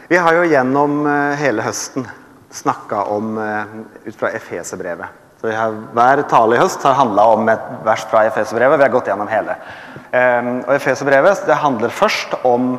Vi har jo gjennom hele høsten snakket om ut fra Efeserbrevet. Så hver tale i høst har handlet om et vers fra Efeserbrevet. Vi har gått gjennom hele. Og Efeserbrevet, det handler først om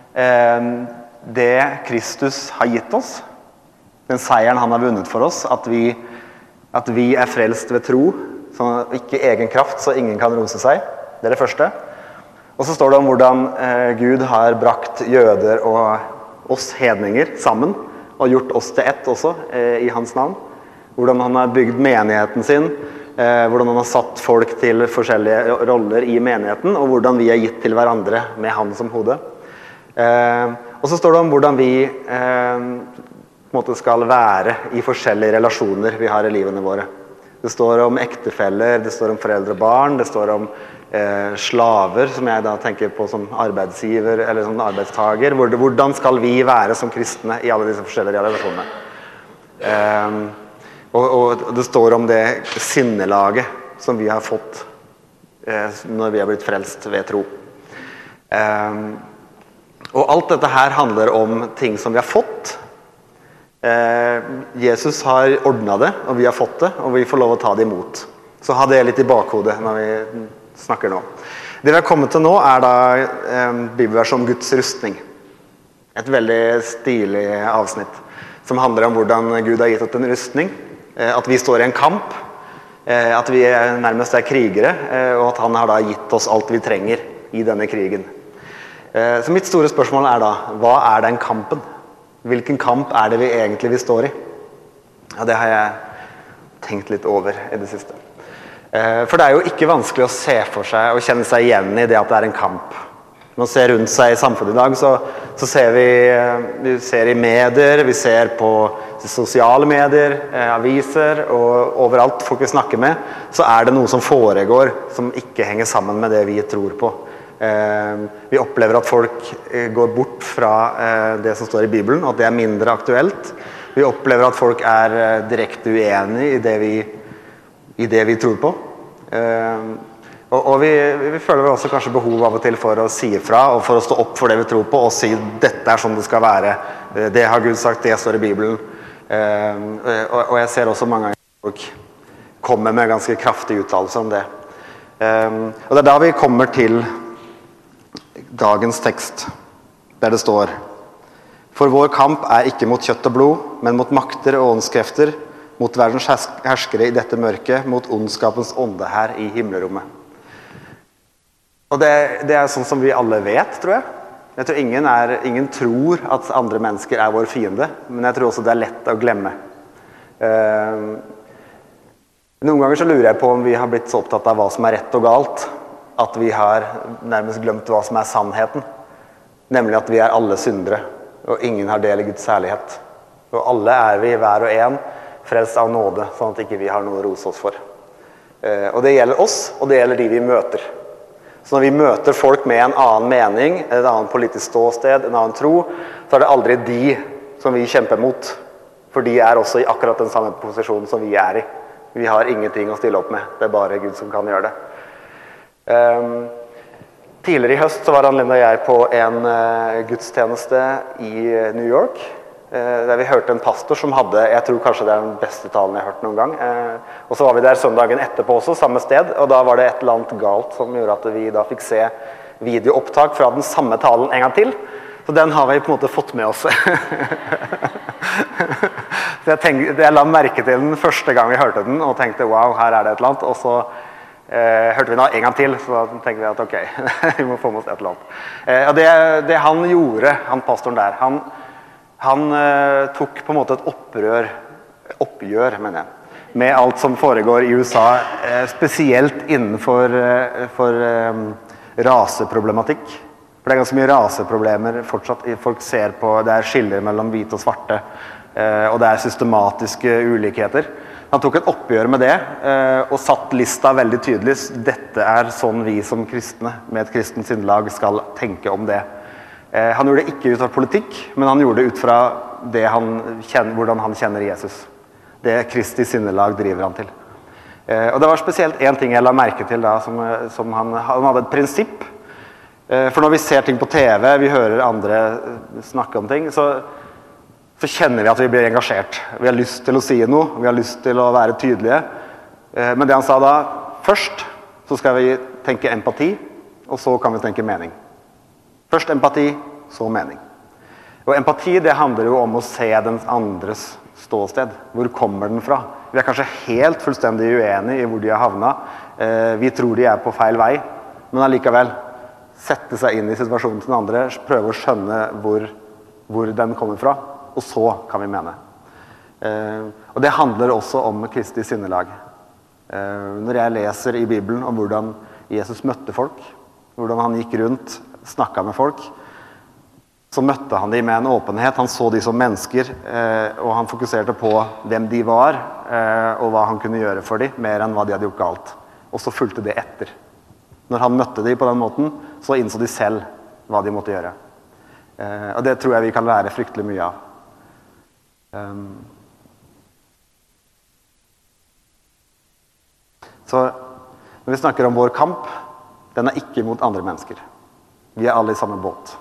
det Kristus har gitt oss. Den seieren han har vunnet for oss. At vi er frelst ved tro. Så ikke egen kraft, så ingen kan rose seg. Det er det første. Og så står det om hvordan Gud har brakt jøder og oss hedninger sammen, og gjort oss til ett også i hans navn. Hvordan han har bygd menigheten sin, hvordan han har satt folk til forskjellige roller i menigheten, og hvordan vi er gitt til hverandre med han som hode. Og så står det om hvordan vi på en måte skal være i forskjellige relasjoner vi har i livene våre. Det står om ektefeller, det står om foreldre og barn, det står om slaver, som jeg da tenker på som arbeidsgiver eller som arbeidstager. Hvordan skal vi være som kristne i alle disse forskjellige relasjonene? Og det står om det sinnelaget som vi har fått når vi har blitt frelst ved tro. Og alt dette her handler om ting som vi har fått. Jesus har ordnet det, og vi har fått det, og vi får lov å ta det imot. Så ha det litt i bakhodet når vi snakker nå. Det vi har kommet til nå er da bibelvers om Guds rustning. Et veldig stilig avsnitt som handler om hvordan Gud har gitt oss en rustning, at vi står i en kamp, at vi nærmest er krigere, og at han har da gitt oss alt vi trenger i denne krigen. Så mitt store spørsmål er da, hva er den kampen? Hvilken kamp er det vi egentlig står i? Ja, det har jeg tenkt litt over i det siste. For det er jo ikke vanskelig å se for seg og kjenne seg igjen i det at det er en kamp. Når man ser rundt seg i samfunnet i dag, så ser vi ser i medier, vi ser på sosiale medier, aviser, og overalt folk vi snakker med, så er det noe som foregår som ikke henger sammen med det vi tror på. Vi opplever at folk går bort fra det som står i Bibelen, at det er mindre aktuelt. Vi opplever at folk er direkte uenige i det vi tror på. Og vi føler vel også kanskje behov av og til for å si ifra, og for å stå opp for det vi tror på, og si dette er sånn det skal være. Det har Gud sagt, det står i Bibelen. Og jeg ser også mange ganger folk kommer med ganske kraftig uttalelse om det. Og det er da vi kommer til dagens tekst, der det står: For vår kamp er ikke mot kjøtt og blod, men mot makter og åndskrefter, mot verdens herskere i dette mørket, mot ondskapens ånde her i himmelrommet. Og det er sånn som vi alle vet, tror jeg. Jeg tror ingen tror at andre mennesker er vår fiende, men jeg tror også det er lett å glemme. Noen ganger så lurer jeg på om vi har blitt så opptatt av hva som er rett og galt, at vi har nærmest glemt hva som er sannheten. Nemlig at vi er alle syndere, og ingen har del i Guds særlighet. Og alle er vi, hver og en, frelst av nåde, sånn at ikke vi har noe å rose oss for. Og det gjelder oss, og det gjelder de vi møter. Så når vi møter folk med en annen mening, et annet politisk ståsted, en annen tro, så er det aldri de som vi kjemper mot. For de er også i akkurat den samme posisjonen som vi er i. Vi har ingenting å stille opp med. Det er bare Gud som kan gjøre det. Tidligere i høst så var Linda og jeg på en gudstjeneste i New York, der vi hørte en pastor som hadde, jeg tror kanskje det er den beste talen jeg har hørt noen gang. Og så var vi der søndagen etterpå også, samme sted, og da var det et eller annet galt som gjorde at vi da fikk se videoopptak fra den samme talen en gang til. Så den har vi på en måte fått med oss. Så jeg la merke til den første gang vi hørte den, og tenkte, wow, her er det et eller annet. Og så hørte vi den en gang til, så da tenkte vi at ok, vi må få med oss et eller annet. Og det han gjorde, han pastoren der, han tok på en måte et oppgjør, mener jeg, med alt som foregår i USA, spesielt innenfor raseproblematikk. For det er ganske mye raseproblemer fortsatt. Folk ser på, det er skiller mellom hvite og svarte, og det er systematiske ulikheter. Han tok et oppgjør med det, og satt lista veldig tydelig. Dette er sånn vi som kristne, med et kristent sinnlag, skal tenke om det. Han gjorde det ikke ut av politikk, men han gjorde det ut fra hvordan han kjenner Jesus. Det Kristi sinnelag driver han til. Og det var spesielt en ting jeg la merke til da, som han hadde et prinsipp For når vi ser ting på TV, vi hører andre snakke om ting, så kjenner vi at vi blir engasjert. Vi har lyst til å si noe, vi har lyst til å være tydelige. Men det han sa da, først så skal vi tenke empati, og så kan vi tenke mening. Først empati, så mening. Og empati, det handler jo om å se den andres ståsted. Hvor kommer den fra? Vi er kanskje helt fullstendig uenige i hvor de har havnet. Vi tror de er på feil vei, men allikevel sette seg inn i situasjonen til den andre, prøve å skjønne hvor den kommer fra, og så kan vi mene. Og det handler også om Kristi sinnelag. Når jeg leser i Bibelen om hvordan Jesus møtte folk, hvordan han gikk rundt, snakket med folk, så møtte han de med en åpenhet. Han så de som mennesker, og han fokuserte på hvem de var, og hva han kunne gjøre for dem, mer enn hva de hadde gjort galt. Og så fulgte det etter. Når han møtte de på den måten, så innså de selv hva de måtte gjøre. Og det tror jeg vi kan lære fryktelig mye av. Så når vi snakker om vår kamp, den er ikke mot andre mennesker. Vi er alle i samme båt.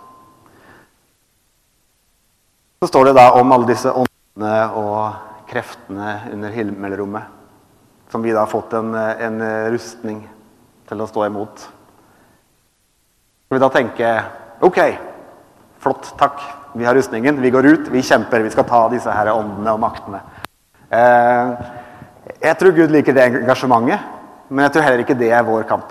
Så står det da om alle disse åndene og kreftene under himmelrommet, som vi da har fått en rustning til å stå imot. Så vi da tenke, ok, flott, takk, vi har rustningen, vi går ut, vi kjemper, vi skal ta disse her åndene og maktene. Jeg tror Gud liker det engasjementet, men jeg tror heller ikke det er vår kamp.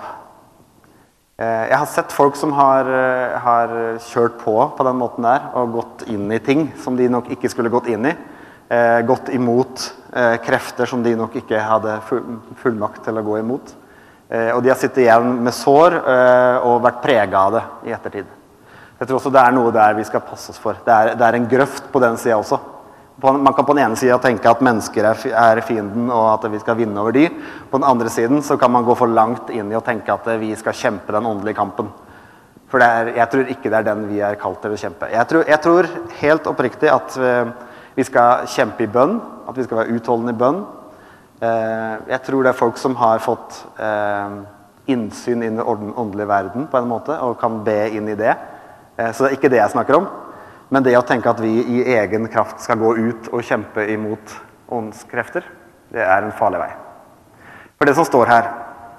Jeg har sett folk som har kjørt på den måten der, og gått inn i ting som de nok ikke skulle gått inn i, gått imot krefter som de nok ikke hadde fullmakt til å gå imot. Og de har sittet igjen med sår og vært preget av det i ettertid. Jeg tror også det er noe der vi skal passe oss for. Det er en grøft på den siden også. Man kan på den ene siden tenke at mennesker er fienden, og at vi skal vinne over de. På den andre siden så kan man gå for langt inn i å tenke at vi skal kjempe den åndelige kampen. For jeg tror ikke det er den vi er kalt til å kjempe. Jeg tror helt oppriktig at vi skal kjempe i bønn, at vi skal være utholdende i bønn. Jeg tror det er folk som har fått innsyn inn i den åndelige verden på en måte, og kan be inn i det. Så det er ikke det jeg snakker om. Men det å tenke at vi i egen kraft skal gå ut og kjempe imot åndskrefter, det er en farlig vei. For det som står her,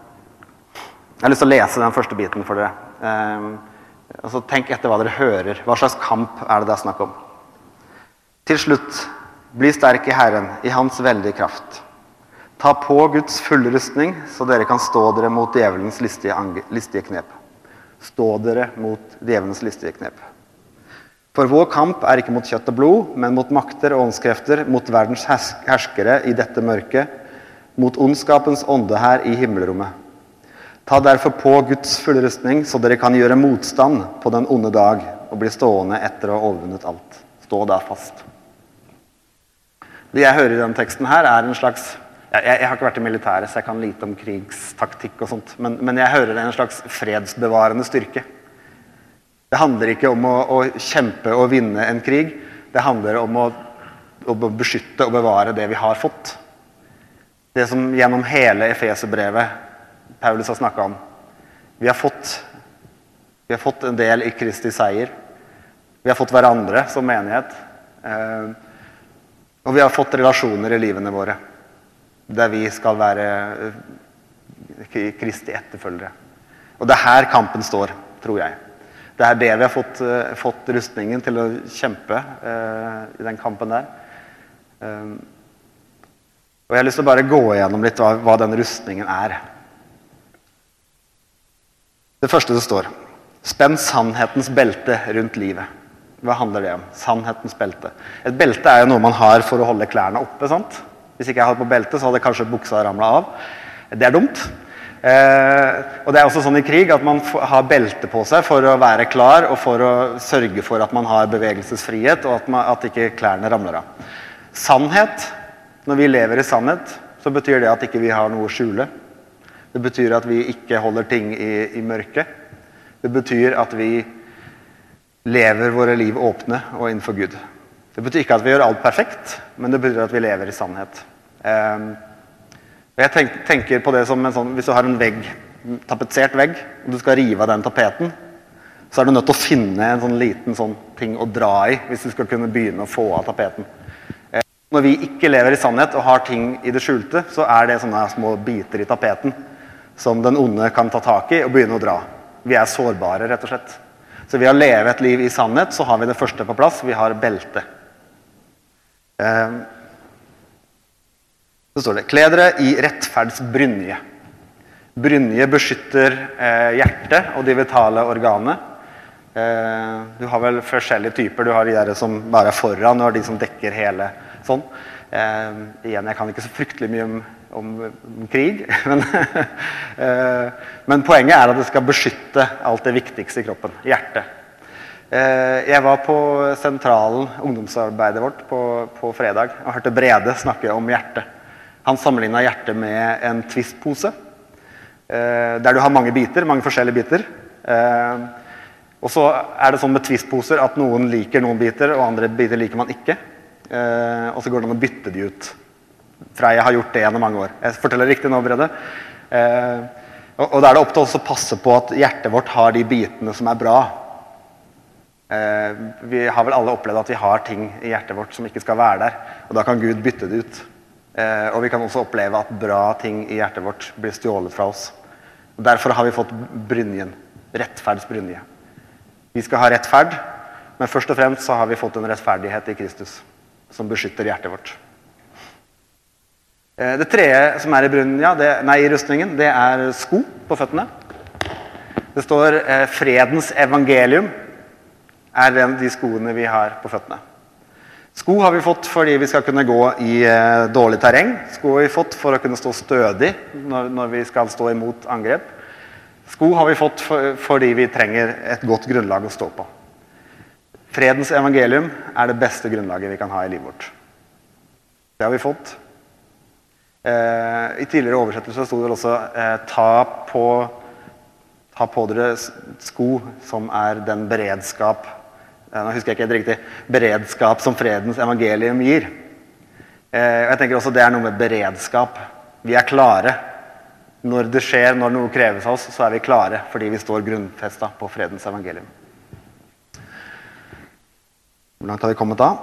jeg har lyst til å lese den første biten for dere. Altså, tenk etter hva dere hører. Hva slags kamp er det snakk om? Til slutt, bli sterk i Herren, i hans veldige kraft. Ta på Guds fulle rustning, så dere kan stå dere mot djevelens listige knep. Stå dere mot djevelens listige knep. For vår kamp er ikke mot kjøtt og blod, men mot makter og åndskrefter, mot verdens herskere i dette mørket, mot ondskapens ånde her i himmelrommet. Ta derfor på Guds fulle rustning, så dere kan gjøre motstand på den onde dag, og bli stående etter å ha overvunnet alt. Stå da fast. Det jeg hører i den teksten her er en slags, jeg har ikke vært i militæret, så jeg kan lite om krigstaktikk og sånt, men jeg hører en slags fredsbevarende styrke. Det handler ikke om å kjempe og vinne en krig. Det handler om å beskytte og bevare det vi har fått. Det som gjennom hele Efeserbrevet Paulus har snakket om. Vi har fått en del i Kristi seier. Vi har fått hverandre som menighet. Og vi har fått relasjoner i livene våre. Der vi skal være Kristi etterfølgere. Og det er her kampen står, tror jeg. Det er det vi har fått rustningen til å kjempe i den kampen der. Og jeg har lyst til å bare gå igjennom litt hva den rustningen er. Det første det står, spenn sannhetens belte rundt livet. Hva handler det om? Sannhetens belte. Et belte er jo noe man har for å holde klærne oppe, sant? Hvis ikke jeg hadde på belte, så hadde kanskje buksa ramlet av. Det er dumt. Og det er også sånn i krig at man har belte på seg for å være klar og for å sørge for at man har bevegelsesfrihet og at ikke klærne ramler av. Sannhet, når vi lever i sannhet, så betyr det at ikke vi har noe å skjule. Det betyr at vi ikke holder ting i mørket. Det betyr at vi lever våre liv åpne og innenfor Gud. Det betyr ikke at vi gjør alt perfekt, men det betyr at vi lever i sannhet. Jeg tenker på det som en sånn, hvis du har en vegg, tapetsert vegg, og du skal rive av den tapeten, så du nødt til å finne en sånn liten sånn ting å dra i, hvis du skal kunne begynne å få av tapeten. Når vi ikke lever i sannhet og har ting i det skjulte, så det sånne små biter i tapeten, som den onde kan ta tak i og begynne å dra. Vi sårbare, rett og slett. Så ved å leve et liv i sannhet, så har vi det første på plass, vi har belte. Så står det, kle dere i rettferdsbrynje. Brynje beskytter hjertet og de vitale organene. Du har vel forskjellige typer. Du har de der som bare foran, og de som dekker hele sånn. Igjen, jeg kan ikke så fryktelig mye om krig, men poenget at det skal beskytte alt det viktigste i kroppen, hjertet. Jeg var på sentralen ungdomsarbeidet vårt på fredag og hørte Brede snakke om hjertet. Han sammenlignet hjertet med en twistpose, der du har mange biter, mange forskjellige biter. Og så det sånn med twistposer at noen liker noen biter, og andre biter liker man ikke. Og så går det an å bytte de ut. Freya har gjort det gjennom mange år. Jeg forteller riktig nå, Brede. Og da det opp til oss å passe på at hjertet vårt har de bitene som bra. Vi har vel alle opplevd at vi har ting i hjertet vårt som ikke skal være der, og da kan Gud bytte det ut. Og vi kan også oppleve at bra ting i hjertet vårt blir stjålet fra oss. Og derfor har vi fått brynjen, rettferdsbrynje. Vi skal ha rettferd, men først og fremst så har vi fått en rettferdighet i Kristus, som beskytter hjertet vårt. Det tredje som i brynja, i rustningen, det sko på føttene. Det står fredens evangelium de skoene vi har på føttene. Sko har vi fått fordi vi skal kunne gå i dårlig terreng. Sko har vi fått for å kunne stå stødig når vi skal stå imot angrep. Sko har vi fått fordi vi trenger et godt grunnlag å stå på. Fredens evangelium det beste grunnlaget vi kan ha i livet vårt. Det har vi fått. I tidligere oversettelse stod det også ta på dere sko som den beredskap, nå husker jeg ikke helt riktig, beredskap som fredens evangelium gir. Jeg tenker også det noe med beredskap. Vi klare. Når det skjer, når noe kreves av oss, så vi klare, fordi vi står grunnfestet på fredens evangelium. Hvor langt har vi kommet da?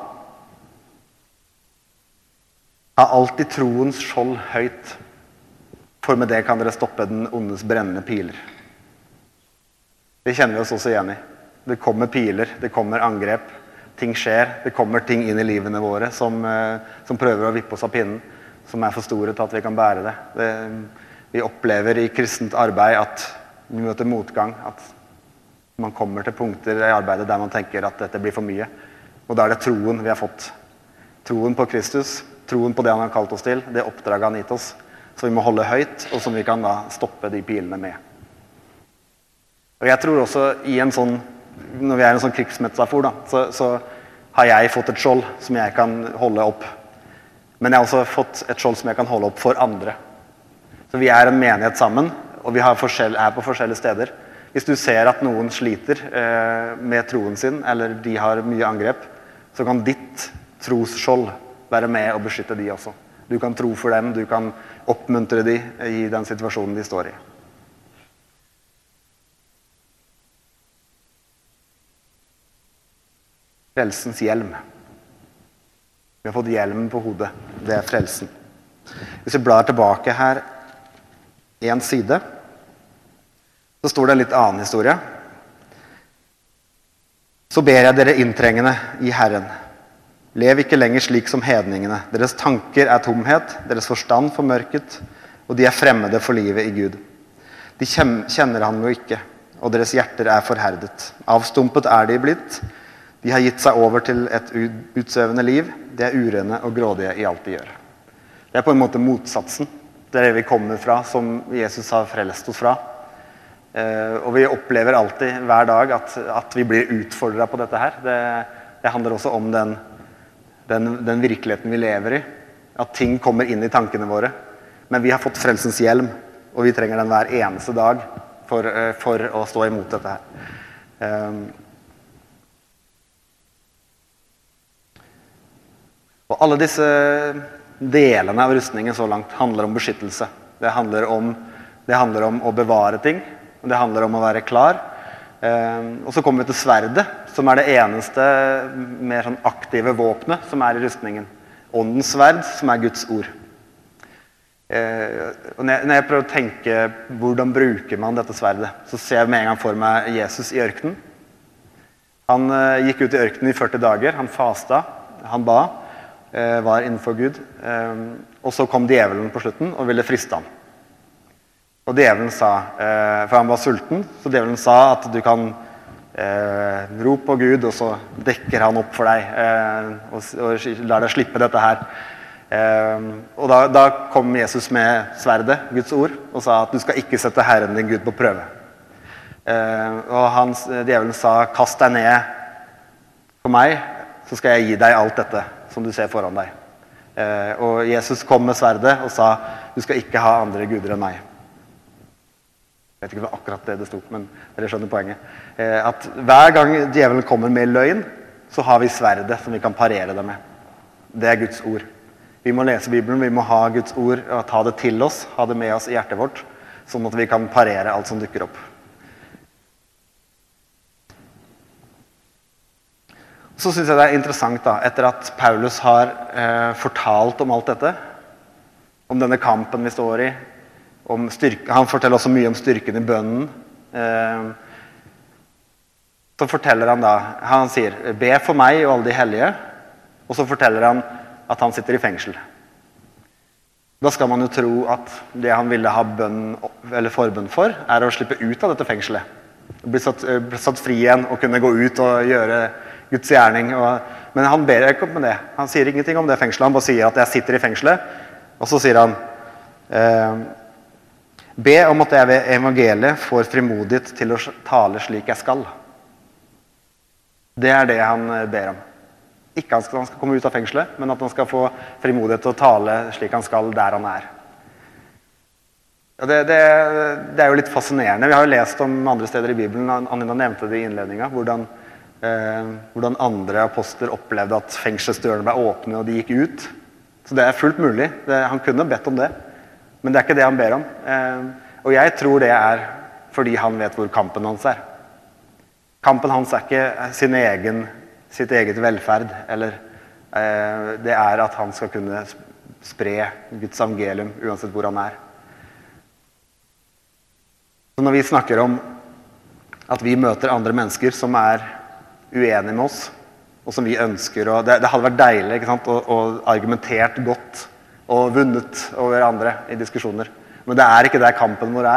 Ha alltid troens skjold høyt, for med det kan dere stoppe den ondes brennende piler. Det kjenner vi oss også igjen i. Det kommer piler, det kommer angrep, ting skjer, det kommer ting inn i livene våre som prøver å vippe oss av pinnen, som for store til at vi kan bære det. Vi opplever i kristent arbeid at vi møter motgang, at man kommer til punkter i arbeidet der man tenker at dette blir for mye. Og da det troen vi har fått. Troen på Kristus, troen på det han har kalt oss til, det oppdraget han gitt oss, så vi må holde høyt, og som vi kan da stoppe de pilene med. Og jeg tror også når vi en sånn krigsmetafor, så har jeg fått et skjold som jeg kan holde opp. Men jeg har også fått et skjold som jeg kan holde opp for andre. Så vi en menighet sammen, og vi på forskjellige steder. Hvis du ser at noen sliter med troen sin, eller de har mye angrep, så kan ditt trosskjold være med og beskytte de også. Du kan tro for dem, du kan oppmuntre de i den situasjonen de står i. Frelsens hjelm. Vi har fått hjelmen på hodet. Det frelsen. Hvis vi blar tilbake her en side, så står det en litt annen historie. Så ber jeg dere inntrengende i Herren. Lev ikke lenger slik som hedningene. Deres tanker tomhet, deres forstand formørket, og de fremmede for livet i Gud. De kjenner han jo ikke, og deres hjerter forherdet. Avstumpet de blitt. De har gitt seg over til et utsøvende liv. De urene og grådige i alt de gjør. Det på en måte motsatsen. Det vi kommer fra, som Jesus har frelst oss fra. Og vi opplever alltid, hver dag, at vi blir utfordret på dette her. Det handler også om den virkeligheten vi lever i. At ting kommer inn i tankene våre. Men vi har fått frelsens hjelm, og vi trenger den hver eneste dag for å stå imot dette her. Og alle disse delene av rustningen så langt handler om beskyttelse. Det handler om å bevare ting, det handler om å være klar, Og så kommer vi til sverdet, som det eneste mer sånn aktive våpenet som i rustningen. Åndens sverd, som Guds ord. Og når jeg prøver å tenke hvordan bruker man dette sverdet, så ser jeg med en gang for meg Jesus i ørkenen. Han gikk ut i ørkenen i 40 dager, han fasta, han ba, var innenfor Gud, og så kom djevelen på slutten og ville friste ham. Og djevelen sa, for han var sulten, så djevelen sa at du kan rope på Gud, og så dekker han opp for deg, og lar deg slippe dette her. Og da kom Jesus med sverdet, Guds ord, og sa at du skal ikke sette Herren din Gud på prøve. Og djevelen sa, kast deg ned på meg, så skal jeg gi deg alt dette som du ser foran deg. Og Jesus kom med sverdet og sa, du skal ikke ha andre guder enn meg. Jeg vet ikke om det var akkurat det stod, men dere skjønner poenget. At hver gang djevelen kommer med løgn, så har vi sverdet som vi kan parere det med. Det Guds ord. Vi må lese Bibelen, vi må ha Guds ord og ta det til oss, ha det med oss i hjertet vårt, sånn at vi kan parere alt som dukker opp. Så synes jeg det interessant da, etter at Paulus har fortalt om alt dette, om denne kampen vi står i, han forteller også mye om styrken i bønnen, så forteller han da, han sier, be for meg og alle de hellige, og så forteller han at han sitter i fengsel. Da skal man jo tro at det han ville ha bønn eller forbønn for, å slippe ut av dette fengselet. Bli satt fri igjen og kunne gå ut og gjøre Guds gjerning. Men han ber ikke om det. Han sier ingenting om det fengselet. Han bare sier at jeg sitter i fengselet. Og så sier han, be om at jeg ved evangeliet får frimodighet til å tale slik jeg skal. Det det han ber om. Ikke at han skal komme ut av fengselet, men at han skal få frimodighet til å tale slik han skal der han er. Det jo litt fascinerende. Vi har jo lest om andre steder i Bibelen, Anina nevnte det i innledningen, hvordan andre apostler opplevde at fengselsdørene ble åpne og de gikk ut. Så det fullt mulig. Han kunne bedt om det, men det ikke det han ber om. Og jeg tror det fordi han vet hvor kampen hans er. Kampen hans ikke sitt eget velferd, eller det at han skal kunne spre Guds evangelium uansett hvor han er. Så når vi snakker om at vi møter andre mennesker som uenige med oss, og som vi ønsker, og det hadde vært deilig, ikke sant, og argumentert godt, og vunnet over andre i diskusjoner. Men det ikke der kampen vår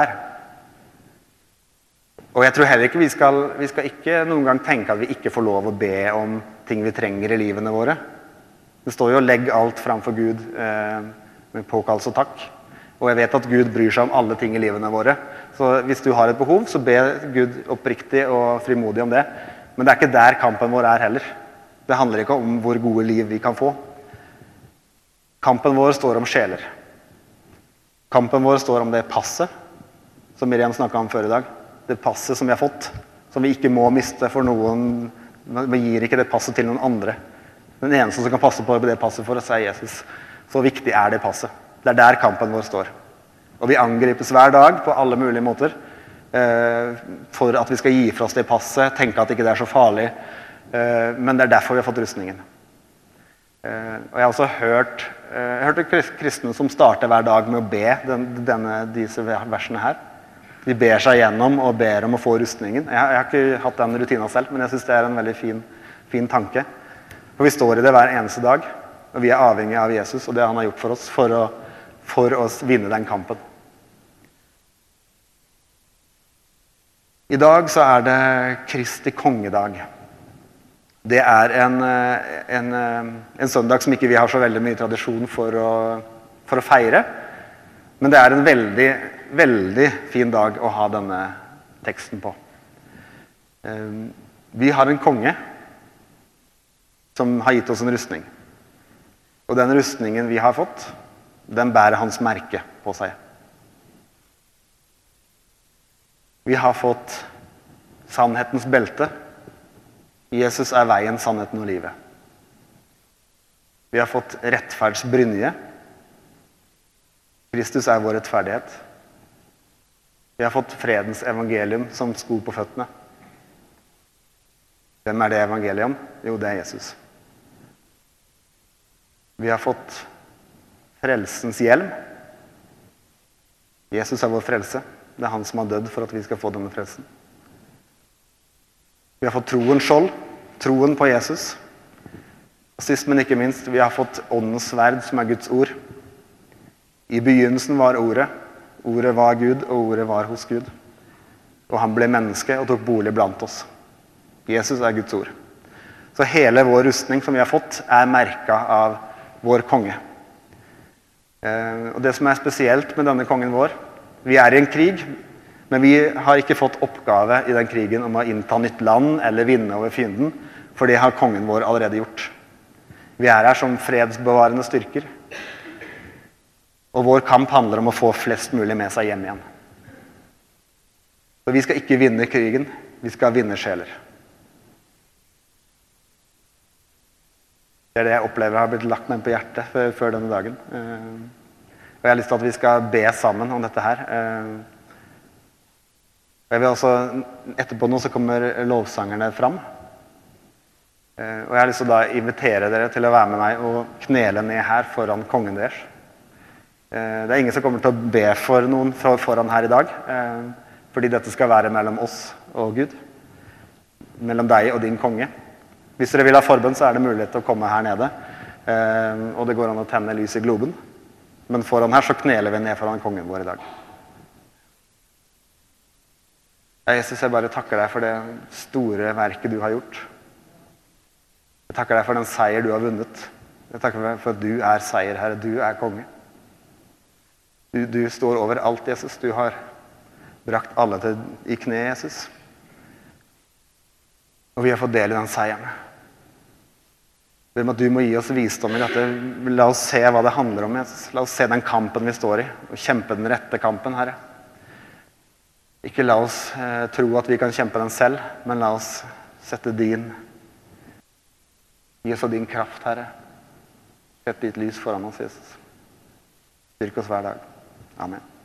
Og jeg tror heller ikke vi skal ikke noen gang tenke at vi ikke får lov å be om ting vi trenger i livene våre. Det står jo, legg alt framfor Gud med påkallelse og takk. Og jeg vet at Gud bryr seg om alle ting i livene våre. Så hvis du har et behov, så be Gud oppriktig og frimodig om det. Men det ikke der kampen vår heller. Det handler ikke om hvor gode liv vi kan få. Kampen vår står om sjeler. Kampen vår står om det passet, som Miriam snakket om før i dag. Det passet som vi har fått, som vi ikke må miste for noen. Vi gir ikke det passet til noen andre. Den eneste som kan passe på det passet for oss Jesus. Så viktig det passet. Det der kampen vår står. Og vi angripes hver dag på alle mulige måter for at vi skal gi fra oss det passet, tenke at ikke det så farlig. Men det derfor vi har fått rustningen. Og jeg har også hørt kristne som starter hver dag med å be disse versene her. De ber seg gjennom og ber om å få rustningen. Jeg har ikke hatt den rutinen selv, men jeg synes det en veldig fin tanke. For vi står i det hver eneste dag, og vi avhengig av Jesus og det han har gjort for oss, for å vinne den kampen. I dag så det Kristi kongedag. Det en søndag som ikke vi har så veldig mye tradisjon for å feire, men det en veldig, veldig fin dag å ha denne teksten på. Vi har en konge som har gitt oss en rustning. Og den rustningen vi har fått, den bærer hans merke på seg. Vi har fått sannhetens belte. Jesus veien, sannheten og livet. Vi har fått rettferdsbrynje. Kristus vår rettferdighet. Vi har fått fredens evangelium som sko på føttene. Hvem er det evangeliet om? Jo, det er Jesus. Vi har fått frelsens hjelm. Jesus er vår frelse. Det er han som har dødd for at vi skal få denne frelsen. Vi har fått troens skjold, troen på Jesus. Og sist, men ikke minst, vi har fått åndens sverd, som er Guds ord. I begynnelsen var ordet. Ordet var Gud, og ordet var hos Gud. Og han ble menneske og tok bolig blant oss. Jesus er Guds ord. Så hele vår rustning som vi har fått, er merket av vår konge. Og det som er spesielt med denne kongen vår, vi er i en krig, men vi har ikke fått oppgave i den krigen om å innta nytt land eller vinne over fienden, for det har kongen vår allerede gjort. Vi er her som fredsbevarende styrker. Og vår kamp handler om å få flest mulig med seg hjem igjen. Så vi skal ikke vinne krigen, vi skal vinne sjeler. Det er det jeg opplever har blitt lagt meg på hjertet før denne dagen. Og jeg har lyst til at vi skal be sammen om dette her. Og jeg vil også, etterpå nå så kommer lovsangerne fram. Og jeg har lyst til å da invitere dere til å være med meg og knele ned her foran kongen deres. Det er ingen som kommer til å be for noen foran her i dag, fordi dette skal være mellom oss og Gud. Mellom deg og din konge. Hvis dere vil ha forbønn, så er det mulighet til å komme her nede. Og det går an å tenne lys i globen. Men foran her så kneler vi ned foran kongen vår i dag. Jesus, jeg bare takker deg for det store verket du har gjort. Jeg takker deg for den seier du har vunnet. Jeg takker deg for at du er seierherre, du er konge. Du står over alt, Jesus. Du har brakt alle i kne, Jesus. Og vi har fått del i den seieren. Jeg ber om at du må gi oss visdom i dette. La oss se hva det handler om, Jesus. La oss se den kampen vi står i, og kjempe den rette kampen, Herre. Ikke la oss tro at vi kan kjempe den selv, men la oss sette din, gi oss av din kraft, Herre. Sett ditt lys foran oss, Jesus. Styrk oss hver dag. Amen.